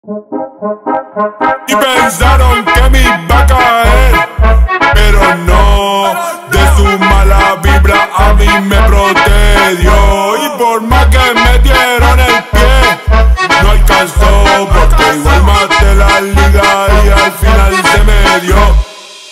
Y pensaron que me iba a caer, pero no, de su mala vibra a mí me protegió. Y por más que me dieron el pie, no alcanzó, porque igual maté la liga y al final se me dio.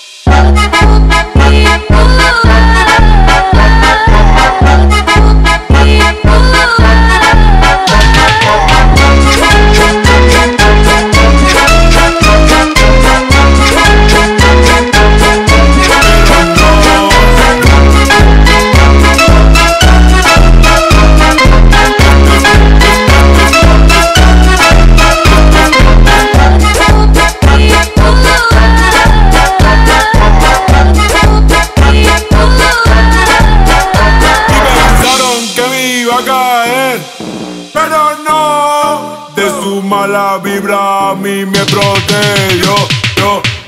Pero no, de su mala vibra a mí me protegió.